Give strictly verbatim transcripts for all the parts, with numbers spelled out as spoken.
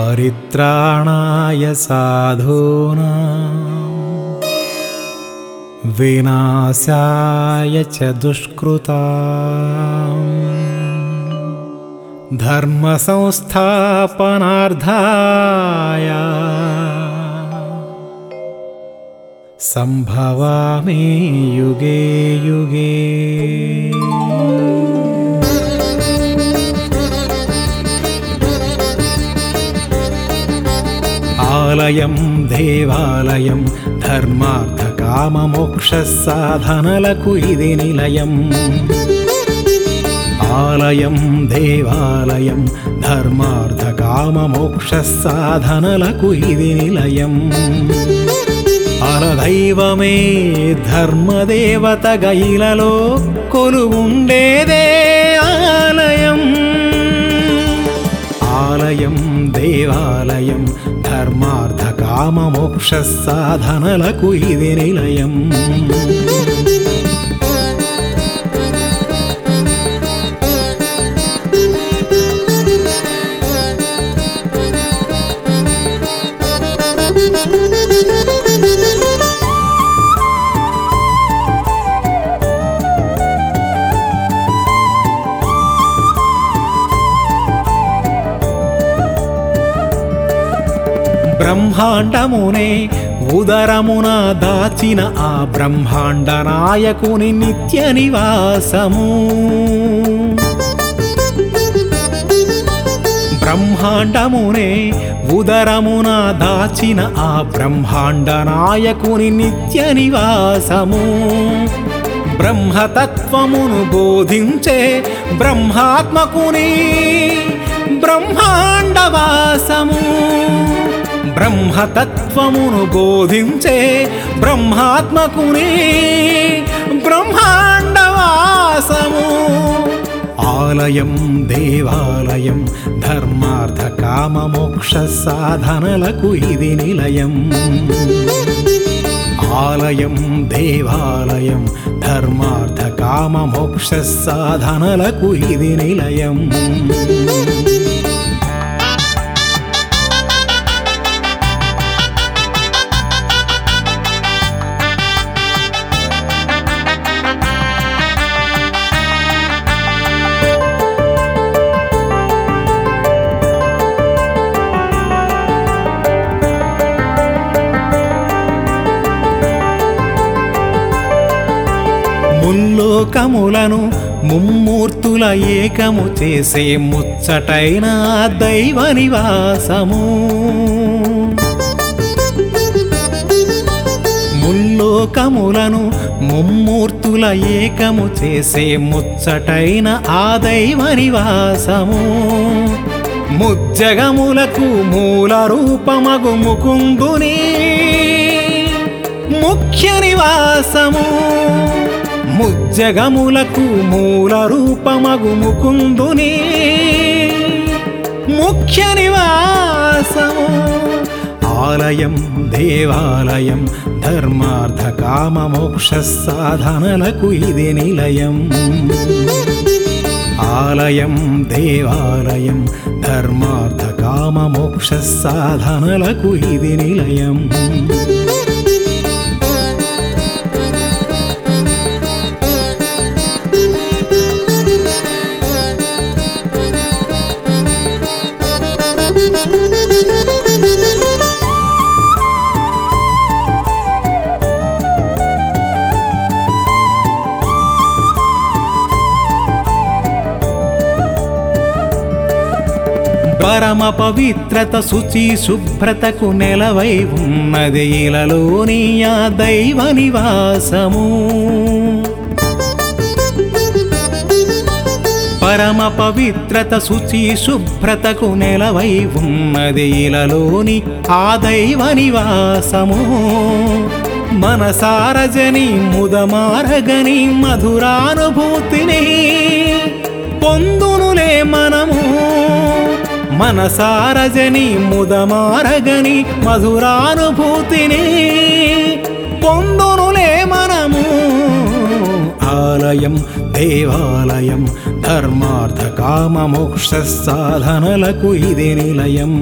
పరిత్రాణాయ సాధూనాం వినాశాయ చ దుష్కృతాం ధర్మ సంస్థాపనార్థాయ సంభవామి యుగే యుగే. ఆలయం దేవాలయం ధర్మార్థ కామ మోక్ష సాధనలకు ఇది నిలయం. ఆలయం దేవాలయం ధర్మార్థ కామ మోక్ష సాధనలకు ఇది నిలయం. పరదైవమే ధర్మదేవతగా ఇలలో కొలువుండేదే ఆలయం. ఆలయం దేవాలయం ధర్మార్థ కామ మోక్ష సాధనలకు ఇది నిలయం. బ్రహ్మాండమునే ఉదరమున దాచిన ఆ బ్రహ్మాండ నాయకుని నిత్య నివాసము. బ్రహ్మాండమునే ఉదరమున దాచిన ఆ బ్రహ్మాండ నాయకుని నిత్య నివాసము. బ్రహ్మతత్వమును బోధించే బ్రహ్మాత్మకుని బ్రహ్మాండవాసము. బ్రహ్మతత్వమును బోధించే బ్రహ్మాత్మకుని బ్రహ్మాండవాసము. ఆలయం దేవాలయం ధర్మార్థ కామ మోక్ష సాధనలకు ఇది నిలయం. ఆలయం దేవాలయం ధర్మార్థ కామ మోక్ష సాధనలకు ఇది నిలయం. ముల్లోకములను ముమ్మూర్తుల ఏకము చేసే ముచ్చటైన దైవ నివాసము. ముల్లోకములను ముమ్మూర్తుల ఏకము చేసే ముచ్చటైన ఆ దైవ నివాసము. ముజ్జగములకు మూల రూపమగు ముకుందుని ముఖ్య నివాసము. ముజ్జగములకు మూల రూపమగు ముకుందుని ముఖ్య నివాసము. ఆలయం దేవాలయం ధర్మార్థ కామ మోక్ష సాధనలకు ఇది నిలయం. ఆలయం దేవాలయం ధర్మార్థ కామ మోక్ష సాధనలకు ఇది నిలయం. పరమ పవిత్రత శుచి శుభ్రతకు నెలవై ఉన్నది ఇలలోని ఆ దైవ నివాసము. పరమ పవిత్రత శుచి శుభ్రతకు నెలవై ఉన్నది ఇలలోని ఆ దైవ నివాసము. మనసారజని ముదమారగని మధురానుభూతిని పొందునులే మనము. మనసారజని ముదమారగని మధురానుభూతిని పొందునులే మనము. ఆలయం ఆలయం దేవాలయం ధర్మార్థ కామ మోక్ష సాధనలకు ఇది నిలయం.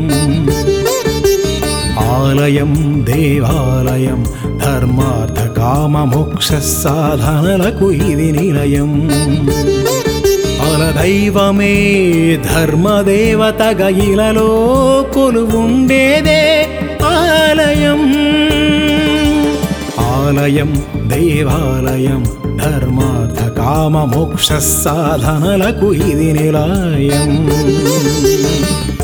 ఆలయం దేవాలయం ధర్మార్థ కామ మోక్ష సాధనలకు ఇది నిలయం. అలదైవమే ధర్మదేవతగా ఇలలో కొలువుండేదే ఆలయం. ఆలయం దేవాలయం ధర్మార్థ కామ మోక్ష సాధనలకు ఇది నిలయం.